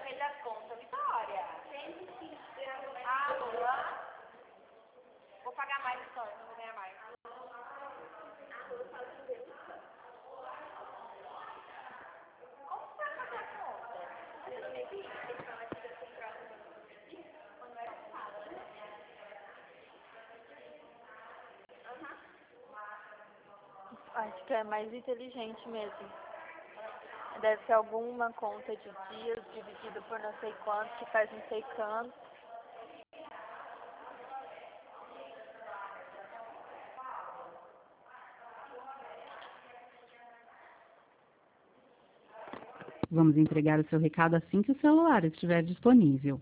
fez as contas, Vitória. Ah, Lula. Vou pagar mais, Vitória, não vou ganhar mais. Como você vai fazer a conta? Acho que é mais inteligente mesmo. Deve ser alguma conta de dias dividido por não sei quanto, que faz não sei quanto. Vamos entregar o seu recado assim que o celular estiver disponível.